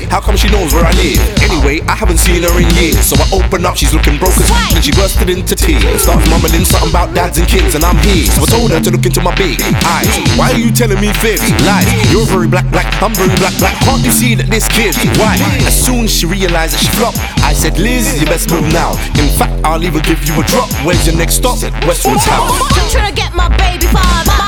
how come she knows where I live? Anyway, I haven't seen her in years, so I open up, she's looking broke as and she bursted into tears and starts mumbling something about dads and kids, and I'm here. So I told her to look into my big eyes. Why are you telling me fibs? Lies. You're very black, I'm very black. Can't you see that this kid? Why? As soon as she realized that she flopped, I said, Liz, you best move now. In fact, I'll even give you a drop. Where's your next stop? Westwood's house. I'm trying to get my baby father.